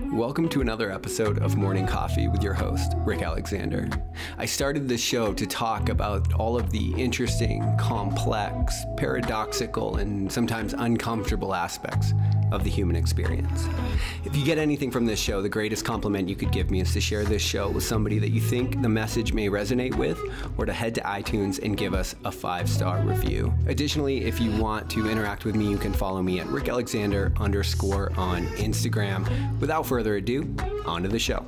Welcome to another episode of Morning Coffee with your host, Rick Alexander. I started this show to talk about all of the interesting, complex, paradoxical, and sometimes uncomfortable aspects of the human experience. If you get anything from this show, the greatest compliment you could give me is to share this show with somebody that you think the message may resonate with, or to head to iTunes and give us a 5-star review. Additionally, if you want to interact with me, you can follow me at RickAlexander_ on Instagram. Without further ado, on to the show.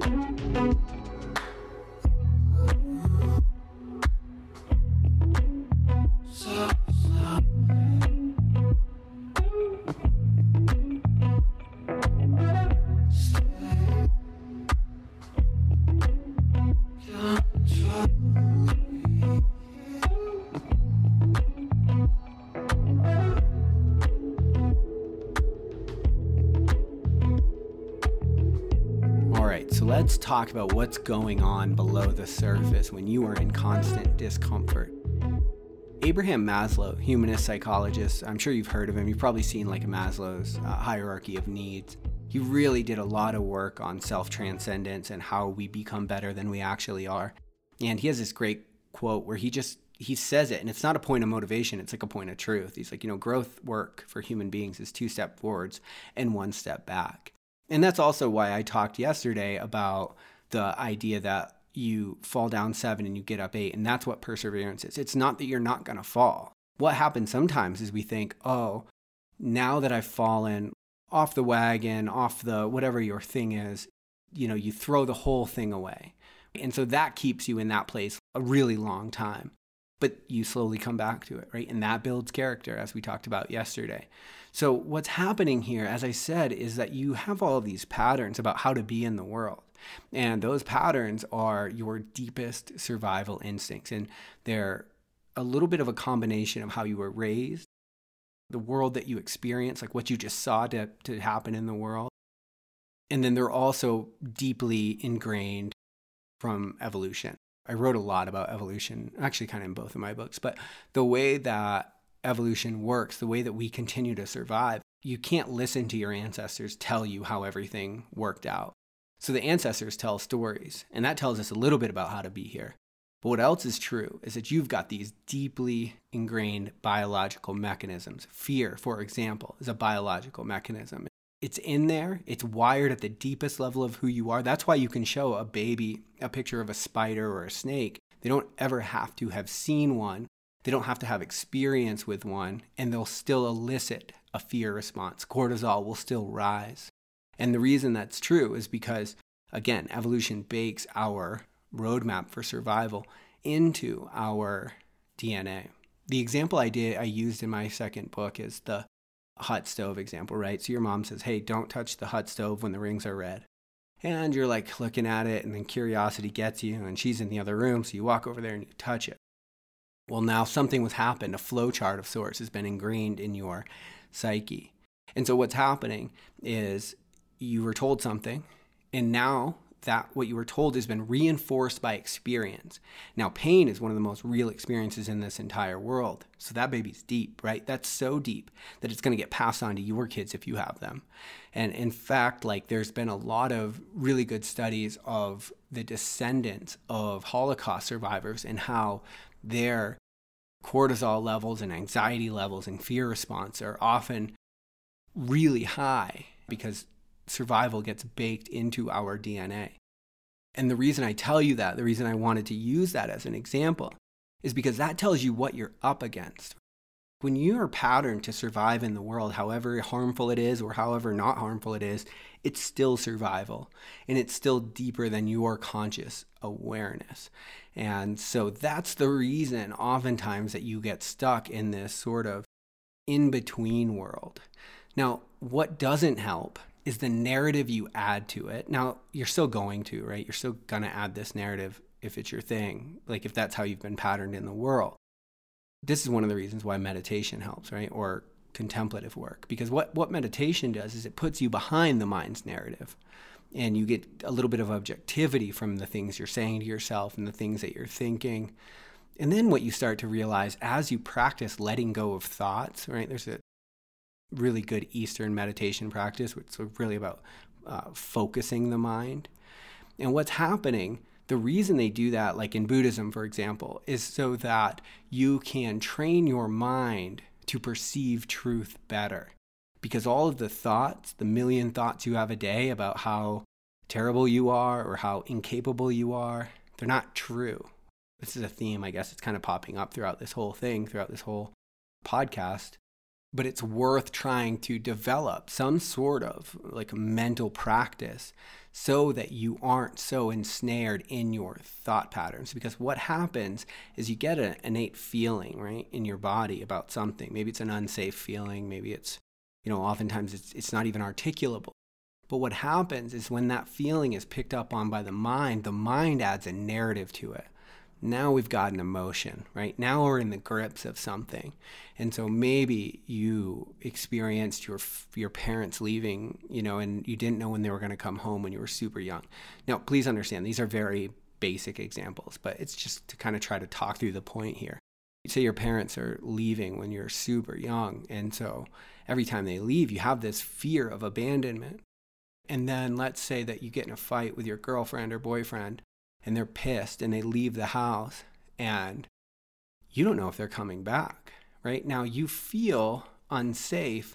Let's talk about what's going on below the surface when you are in constant discomfort. Abraham Maslow, humanist psychologist, I'm sure you've heard of him. You've probably seen like Maslow's hierarchy of needs. He really did a lot of work on self-transcendence and how we become better than we actually are. And he has this great quote where he says it, and it's not a point of motivation, it's like a point of truth. He's like, growth work for human beings is 2 steps forwards and 1 step back. And that's also why I talked yesterday about the idea that you fall down 7 and you get up 8. And that's what perseverance is. It's not that you're not going to fall. What happens sometimes is we think, oh, now that I've fallen off the wagon, off the whatever your thing is, you throw the whole thing away. And so that keeps you in that place a really long time. But you slowly come back to it, right? And that builds character, as we talked about yesterday. So what's happening here, as I said, is that you have all of these patterns about how to be in the world. And those patterns are your deepest survival instincts. And they're a little bit of a combination of how you were raised, the world that you experience, like what you just saw to happen in the world. And then they're also deeply ingrained from evolution. I wrote a lot about evolution, actually kind of in both of my books, but the way that evolution works, the way that we continue to survive, you can't listen to your ancestors tell you how everything worked out. So the ancestors tell stories, and that tells us a little bit about how to be here. But what else is true is that you've got these deeply ingrained biological mechanisms. Fear, for example, is a biological mechanism. It's in there. It's wired at the deepest level of who you are. That's why you can show a baby a picture of a spider or a snake. They don't ever have to have seen one. They don't have to have experience with one, and they'll still elicit a fear response. Cortisol will still rise. And the reason that's true is because, again, evolution bakes our roadmap for survival into our DNA. The example I used in my second book is the hot stove example, right? So your mom says, hey, don't touch the hot stove when the rings are red. And you're like looking at it, and then curiosity gets you, and she's in the other room, so you walk over there and you touch it. Well, now something has happened. A flow chart of sorts has been ingrained in your psyche. And so what's happening is you were told something, and now that what you were told has been reinforced by experience. Now, pain is one of the most real experiences in this entire world. So that baby's deep, right? That's so deep that it's going to get passed on to your kids if you have them. And in fact, there's been a lot of really good studies of the descendants of Holocaust survivors and how their cortisol levels and anxiety levels and fear response are often really high because survival gets baked into our DNA. And the reason I tell you that, the reason I wanted to use that as an example, is because that tells you what you're up against. When you are patterned to survive in the world, however harmful it is or however not harmful it is, it's still survival. And it's still deeper than your conscious awareness. And so that's the reason oftentimes that you get stuck in this sort of in-between world. Now, what doesn't help is the narrative you add to it. Now, you're still going to, right? You're still going to add this narrative if it's your thing, like if that's how you've been patterned in the world. This is one of the reasons why meditation helps, right? Or contemplative work. Because what meditation does is it puts you behind the mind's narrative. And you get a little bit of objectivity from the things you're saying to yourself and the things that you're thinking. And then what you start to realize as you practice letting go of thoughts, right? There's a really good Eastern meditation practice, which is really about focusing the mind. And what's happening, the reason they do that, like in Buddhism, for example, is so that you can train your mind to perceive truth better. Because all of the thoughts, the million thoughts you have a day about how terrible you are or how incapable you are, they're not true. This is a theme, I guess it's kind of popping up throughout this whole thing, throughout this whole podcast. But it's worth trying to develop some sort of like mental practice so that you aren't so ensnared in your thought patterns. Because what happens is you get an innate feeling, right, in your body about something. Maybe it's an unsafe feeling. Maybe it's, oftentimes it's not even articulable. But what happens is when that feeling is picked up on by the mind adds a narrative to it. Now we've got an emotion, right? Now we're in the grips of something. And so maybe you experienced your parents leaving, and you didn't know when they were going to come home when you were super young. Now, please understand, these are very basic examples, but it's just to kind of try to talk through the point here. You say your parents are leaving when you're super young. And so every time they leave, you have this fear of abandonment. And then let's say that you get in a fight with your girlfriend or boyfriend, and they're pissed and they leave the house and you don't know if they're coming back, right? Now you feel unsafe.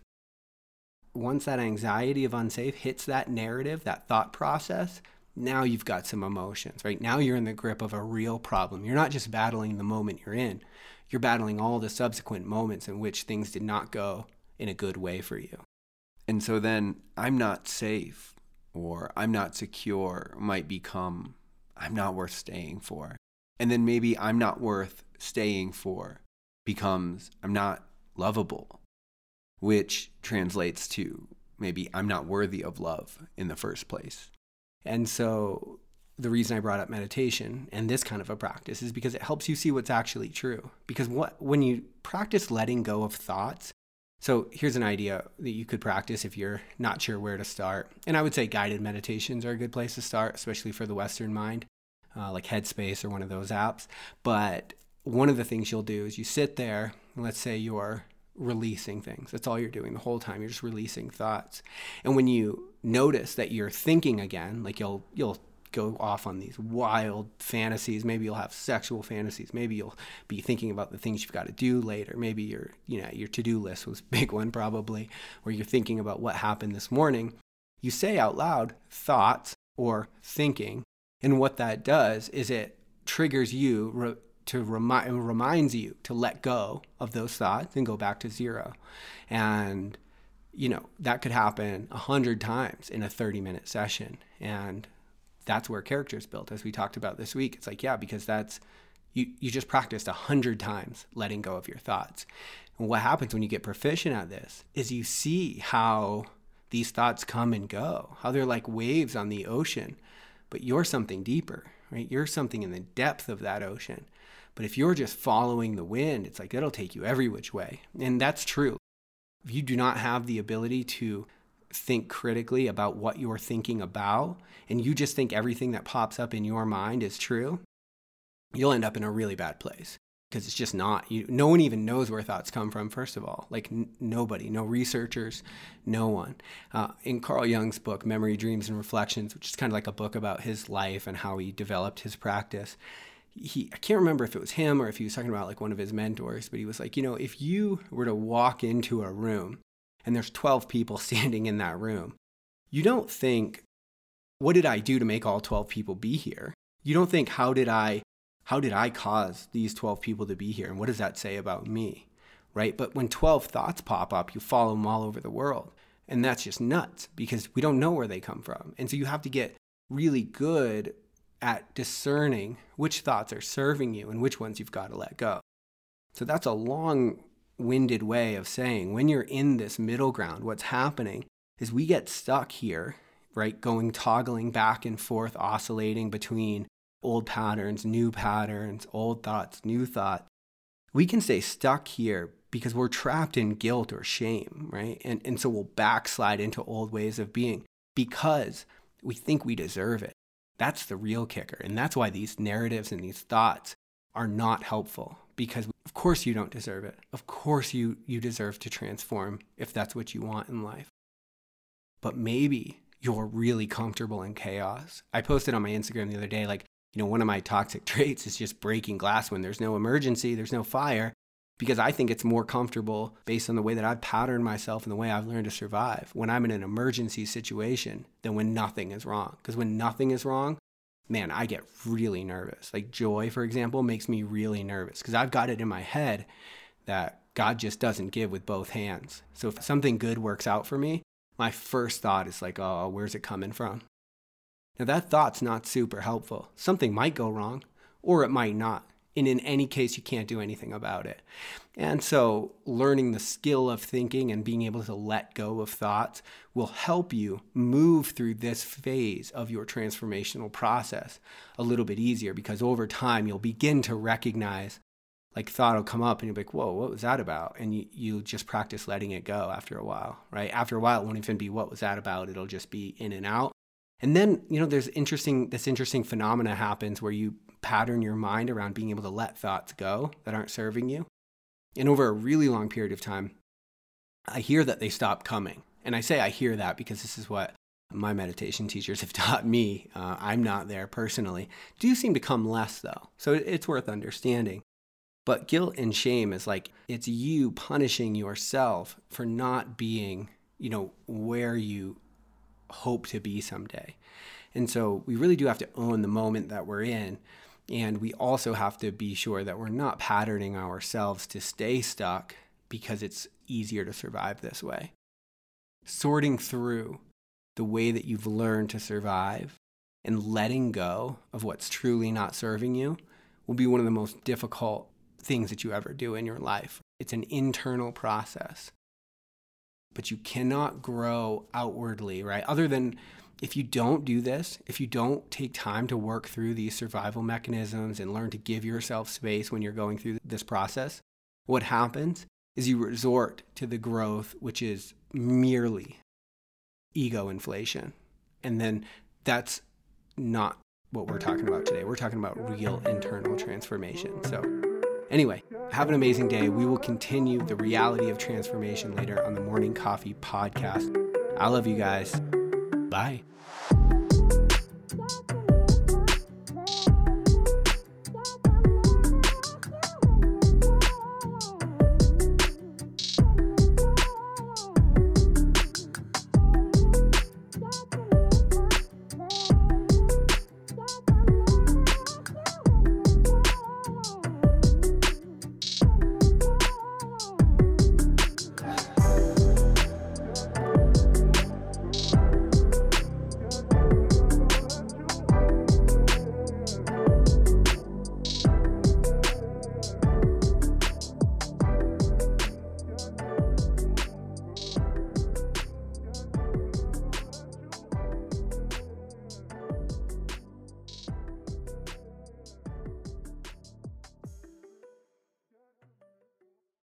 Once that anxiety of unsafe hits that narrative, that thought process, now you've got some emotions, right? Now you're in the grip of a real problem. You're not just battling the moment you're in. You're battling all the subsequent moments in which things did not go in a good way for you. And so then I'm not safe or I'm not secure might become I'm not worth staying for. And then maybe I'm not worth staying for becomes I'm not lovable, which translates to maybe I'm not worthy of love in the first place. And so the reason I brought up meditation and this kind of a practice is because it helps you see what's actually true. Because when you practice letting go of thoughts, so here's an idea that you could practice if you're not sure where to start. And I would say guided meditations are a good place to start, especially for the Western mind, like Headspace or one of those apps. But one of the things you'll do is you sit there, and let's say you're releasing things. That's all you're doing the whole time. You're just releasing thoughts. And when you notice that you're thinking again, like you'll go off on these wild fantasies. Maybe you'll have sexual fantasies. Maybe you'll be thinking about the things you've got to do later. Maybe your to-do list was a big one probably, or you're thinking about what happened this morning. You say out loud thoughts or thinking, and what that does is it triggers you reminds you to let go of those thoughts and go back to zero. And that could happen 100 times in a 30-minute session. And that's where character is built, as we talked about this week. It's like, yeah, because that's you just practiced 100 times letting go of your thoughts. And what happens when you get proficient at this is you see how these thoughts come and go, how they're like waves on the ocean, but you're something deeper, right? You're something in the depth of that ocean. But if you're just following the wind, it's like it'll take you every which way. And that's true. If you do not have the ability to think critically about what you're thinking about, and you just think everything that pops up in your mind is true, you'll end up in a really bad place, because it's just not. No one even knows where thoughts come from, first of all. Like nobody, no researchers, no one. In Carl Jung's book, Memory, Dreams, and Reflections, which is kind of like a book about his life and how he developed his practice, I can't remember if it was him or if he was talking about like one of his mentors, but he was like, if you were to walk into a room and there's 12 people standing in that room, you don't think, what did I do to make all 12 people be here? You don't think, how did I cause these 12 people to be here? And what does that say about me, right? But when 12 thoughts pop up, you follow them all over the world. And that's just nuts, because we don't know where they come from. And so you have to get really good at discerning which thoughts are serving you and which ones you've got to let go. So that's a long-winded way of saying, when you're in this middle ground, what's happening is we get stuck here, right? Toggling back and forth, oscillating between old patterns, old thoughts, new thoughts. We can stay stuck here because we're trapped in guilt or shame, right? And so we'll backslide into old ways of being because we think we deserve it. That's the real kicker. And that's why these narratives and these thoughts are not helpful, because of course you don't deserve it. Of course you deserve to transform if that's what you want in life. But maybe you're really comfortable in chaos. I posted on my Instagram the other day, like, one of my toxic traits is just breaking glass when there's no emergency, there's no fire, because I think it's more comfortable based on the way that I've patterned myself and the way I've learned to survive when I'm in an emergency situation than when nothing is wrong. Because when nothing is wrong, man, I get really nervous. Like joy, for example, makes me really nervous because I've got it in my head that God just doesn't give with both hands. So if something good works out for me, my first thought is like, oh, where's it coming from? Now that thought's not super helpful. Something might go wrong or it might not. And in any case, you can't do anything about it. And so learning the skill of thinking and being able to let go of thoughts will help you move through this phase of your transformational process a little bit easier, because over time you'll begin to recognize, like thought will come up and you'll be like, whoa, what was that about? And you'll just practice letting it go after a while, right? After a while, it won't even be what was that about? It'll just be in and out. And then, there's this interesting phenomena happens where you pattern your mind around being able to let thoughts go that aren't serving you. And over a really long period of time, I hear that they stop coming. And I say I hear that because this is what my meditation teachers have taught me. I'm not there personally. Do seem to come less though. So it's worth understanding. But guilt and shame is like, it's you punishing yourself for not being, where you hope to be someday. And so we really do have to own the moment that we're in. And we also have to be sure that we're not patterning ourselves to stay stuck because it's easier to survive this way. Sorting through the way that you've learned to survive and letting go of what's truly not serving you will be one of the most difficult things that you ever do in your life. It's an internal process. But you cannot grow outwardly, right? Other than if you don't do this, if you don't take time to work through these survival mechanisms and learn to give yourself space when you're going through this process, what happens is you resort to the growth, which is merely ego inflation. And then that's not what we're talking about today. We're talking about real internal transformation. So anyway, have an amazing day. We will continue the reality of transformation later on the Morning Coffee podcast. I love you guys. Bye.